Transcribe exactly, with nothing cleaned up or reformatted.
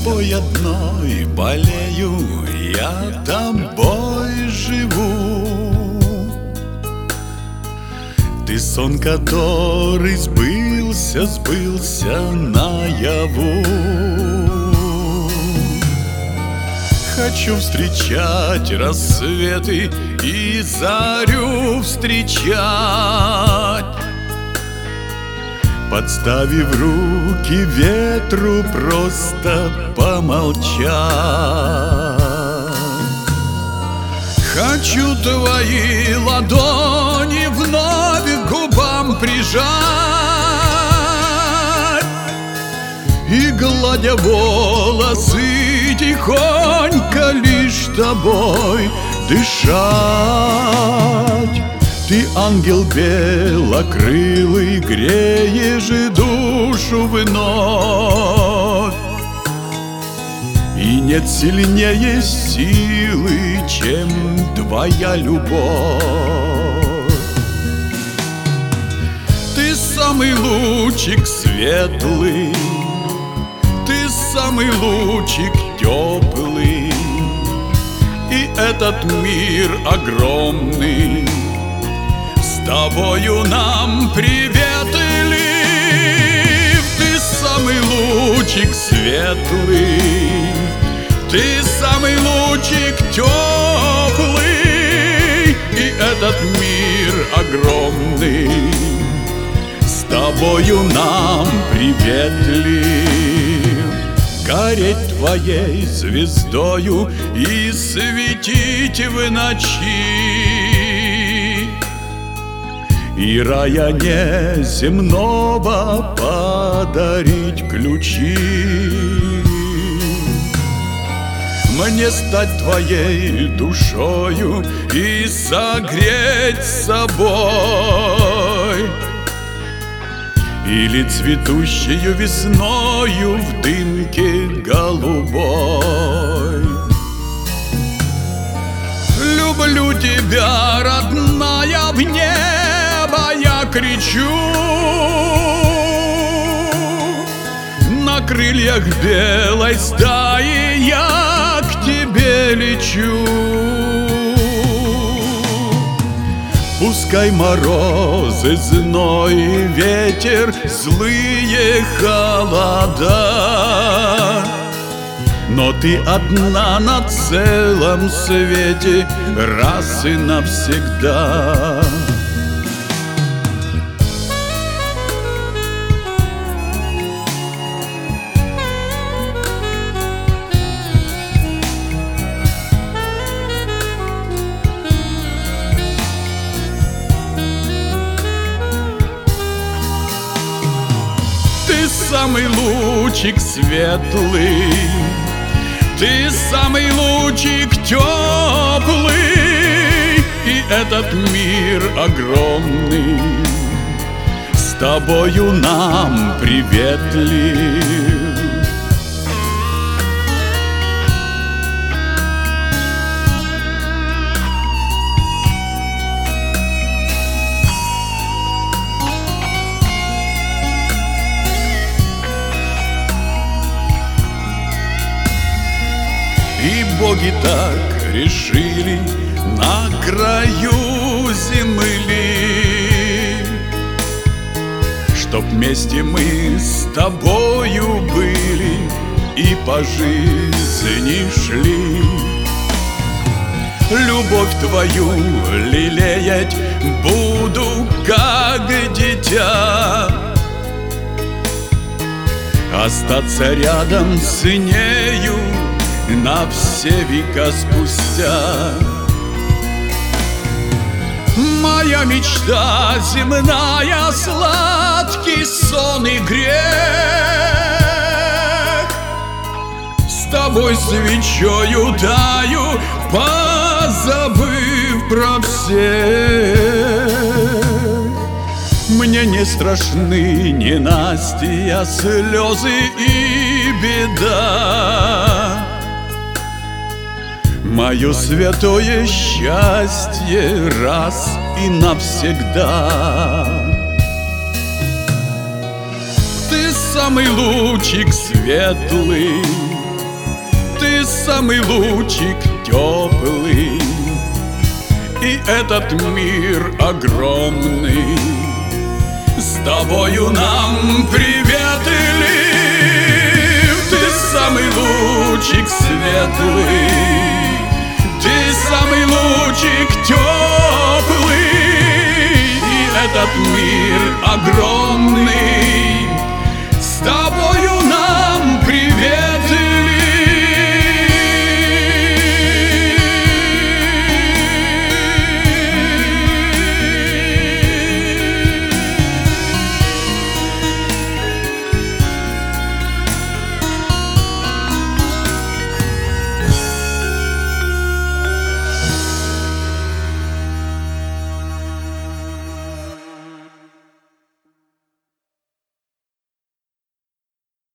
тобой одной болею, я тобой живу. Ты сон, который сбылся, сбылся наяву. Хочу встречать рассветы и зарю встречать, подставив руки ветру, просто помолчать. Хочу твои ладони вновь к губам прижать и, гладя волосы, тихонько лишь тобой дышать. Ты, ангел белокрылый, греешь душу вновь, и нет сильнее силы, чем твоя любовь. Ты самый лучик светлый, ты самый лучик теплый, и этот мир огромный с тобою нам приветлив. Ты самый лучик светлый, ты самый лучик теплый, и этот мир огромный с тобою нам приветлив. Гореть твоей звездою и светить в ночи, и рая неземного подарить ключи. Мне стать твоей душою и согреть собой, или цветущею весною в дымке голубой. Люблю тебя, родная, в небо я кричу, на крыльях белой стаи я к тебе лечу. Пускай морозы, зной, ветер, злые холода, но ты одна на целом свете, раз и навсегда. Ты самый лучик светлый, ты самый лучик теплый, и этот мир огромный с тобою нам приветлив. И боги так решили на краю земли, чтоб вместе мы с тобою были и по жизни шли. Любовь твою лелеять буду, как дитя, остаться рядом с нею на все века спустя. Моя мечта земная, сладкий сон и грех, с тобой свечою таю, позабыв про всех. Мне не страшны ненастья, слезы и беда, мое святое счастье раз и навсегда. Ты самый лучик светлый, Ты самый лучик теплый, и этот мир огромный с тобою нам приветлив. Ты самый лучик светлый, ты самый лучик теплый, и этот мир огромный